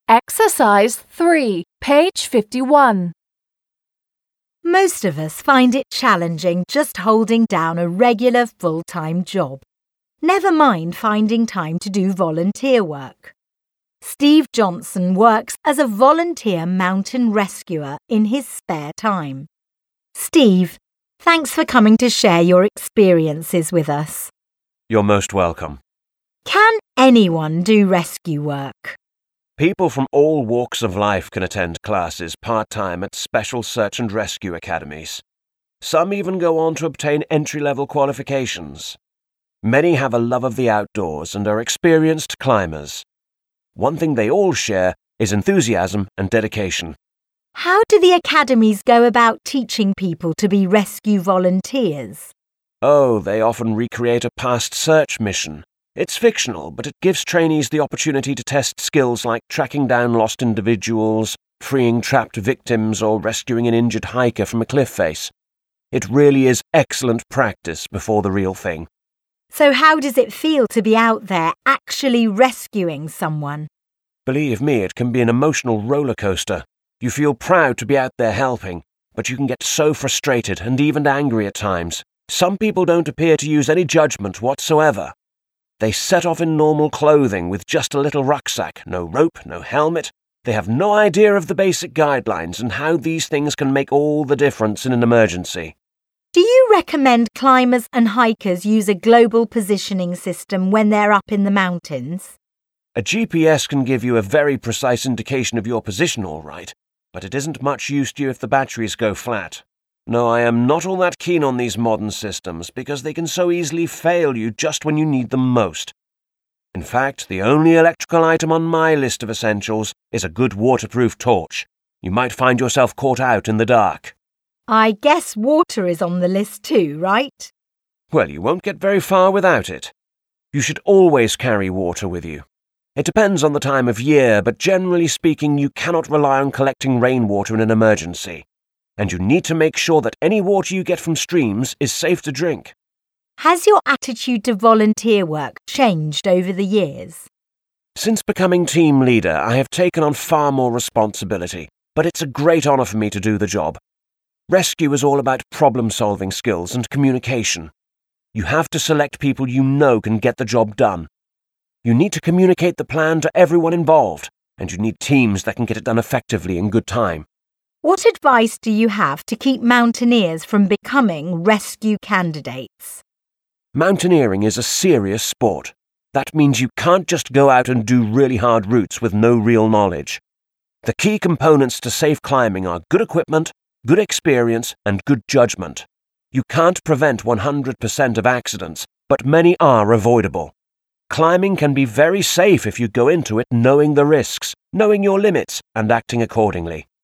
Exercise 3, page 51. Most of us find it challenging just holding down a regular full-time job. Never mind finding time to do volunteer work. Steve Johnson works as a volunteer mountain rescuer in his spare time. Steve, thanks for coming to share your experiences with us. You're most welcome. Can anyone do rescue work? People from all walks of life can attend classes part-time at special search and rescue academies. Some even go on to obtain entry-level qualifications. Many have a love of the outdoors and are experienced climbers. One thing they all share is enthusiasm and dedication. How do the academies go about teaching people to be rescue volunteers? Oh, they often recreate a past search mission. It's fictional, but it gives trainees the opportunity to test skills like tracking down lost individuals, freeing trapped victims, or rescuing an injured hiker from a cliff face. It really is excellent practice before the real thing. So how does it feel to be out there actually rescuing someone? Believe me, it can be an emotional roller coaster. You feel proud to be out there helping, but you can get so frustrated and even angry at times. Some people don't appear to use any judgment whatsoever. They set off in normal clothing with just a little rucksack, no rope, no helmet. They have no idea of the basic guidelines and how these things can make all the difference in an emergency. Do you recommend climbers and hikers use a global positioning system when they're up in the mountains? A GPS can give you a very precise indication of your position, all right, but it isn't much use to you if the batteries go flat. No, I am not all that keen on these modern systems because they can so easily fail you just when you need them most. In fact, the only electrical item on my list of essentials is a good waterproof torch. You might find yourself caught out in the dark. I guess water is on the list too, right? Well, you won't get very far without it. You should always carry water with you. It depends on the time of year, but generally speaking, you cannot rely on collecting rainwater in an emergency. And you need to make sure that any water you get from streams is safe to drink. Has your attitude to volunteer work changed over the years? Since becoming team leader, I have taken on far more responsibility, but it's a great honour for me to do the job. Rescue is all about problem-solving skills and communication. You have to select people you know can get the job done. You need to communicate the plan to everyone involved, and you need teams that can get it done effectively in good time. What advice do you have to keep mountaineers from becoming rescue candidates? Mountaineering is a serious sport. That means you can't just go out and do really hard routes with no real knowledge. The key components to safe climbing are good equipment, good experience, and good judgment. You can't prevent 100% of accidents, but many are avoidable. Climbing can be very safe if you go into it knowing the risks, knowing your limits, and acting accordingly.